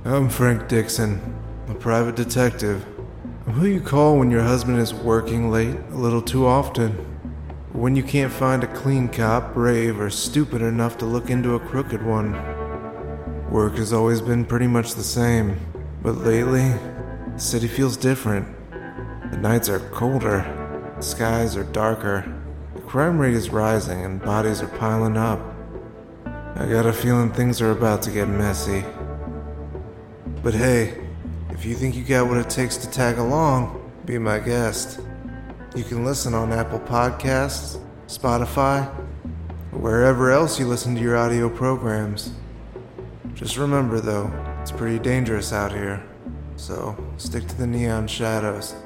I'm Frank Dixon, a private detective. I'm who you call when your husband is working late a little too often. When you can't find a clean cop, brave, or stupid enough to look into a crooked one. Work has always been pretty much the same, but lately, the city feels different. The nights are colder, the skies are darker, the crime rate is rising, and bodies are piling up. I got a feeling things are about to get messy. But hey, if you think you got what it takes to tag along, be my guest. You can listen on Apple Podcasts, Spotify, or wherever else you listen to your audio programs. Just remember though, it's pretty dangerous out here, so stick to the neon shadows.